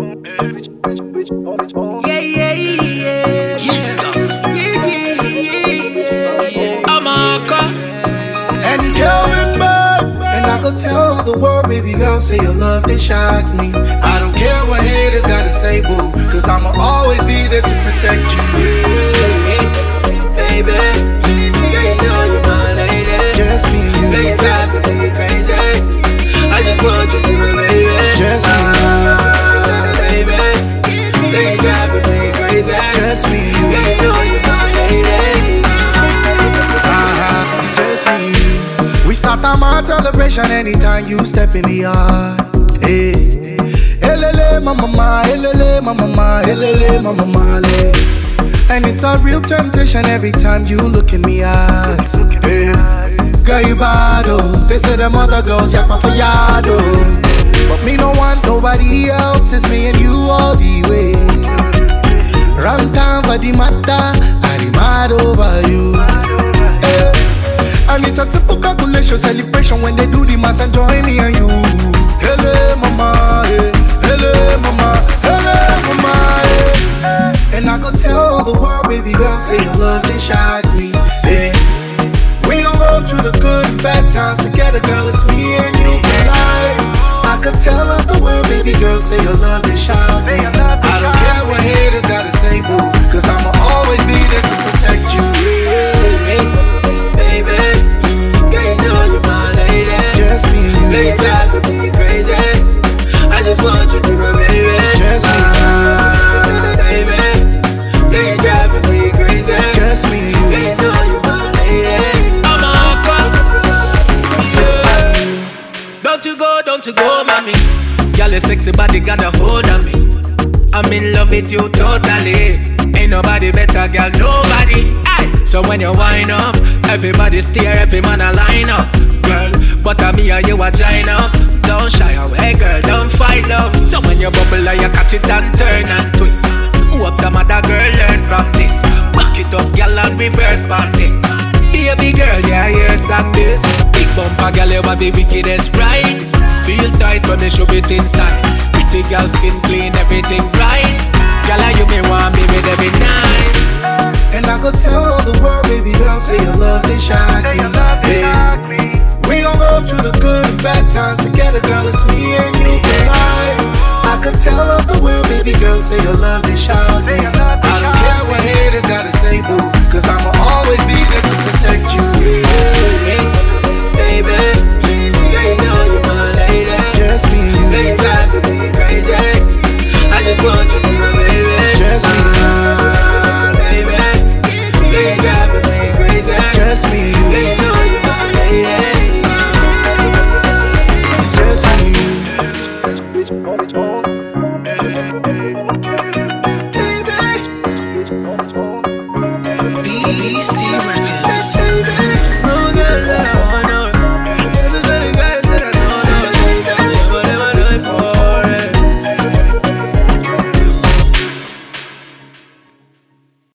Yeah, yeah, yeah. I'm a cop. And coming back, and I go tell the world, baby girl, say your love, they shock me. I don't care what haters gotta say, boo, cause I'ma always be there to protect you. Yeah. Baby, girl, you know you're my lady. Just me and you. Girl, you drive me crazy. I just want you to be my baby. It's just me and baby. Girl, you drive me crazy. Just me and you. Girl, you know you're my lady. It's just me and you. We start our mad celebration anytime you step in the yard. Hey, elele mama, elele mama, elele mama, and it's a real temptation every time you look in me eyes. Hey, girl, you bad, oh. They say them other girls yakpa for yard, oh. But me no want nobody else. It's me and you all the way. Wrong time for the matter, I'm mad over you. Hey. And it's a simple calculation, celebration when they do the mass and join me and you. Hele mama, hey. Hele mama, hele mama, hey. And I go tell the world, baby girl, say your love, they shock me. Hey. We gon' go through the good and bad times together, girl, it's me and you for life. I could tell the world, baby girl, say your love, they shock me. I don't care what haters gotta say, boo, cause I'ma always be there to protect you. Yeah. Baby, girl, you know you're my lady. Just me and you. Girl, you drive me crazy. I just want you to be my baby. It's just me and you. Baby, girl, you drive me crazy. Just me and you. Girl, you know you're my lady. I'm a cop. Don't you go, mommy. Girl, your sexy body got a hold on me. I'm in love with you totally. Ain't nobody better, girl, nobody. Aye. So when you wind up, everybody stare, every man a line up, girl. But me and you a join up. Don't shy away, girl, don't fight love. So when you bubble, you catch it and turn and twist. Hope some other girl learn from this. Back it up, girl, and reverse banding. Baby girl, yeah, hear some this. Big bumper, girl, you are the wickedest, right? Feel tight when they show it inside. Pretty girl, skin clean, everything right. Girl, you may want me with every night. And I go tell the world, baby girl, say your love, they shock me. Hey. We gon' go through the good and bad times together, girl, it's me and you for life. I could tell the world, baby girl, say your love, they shock me.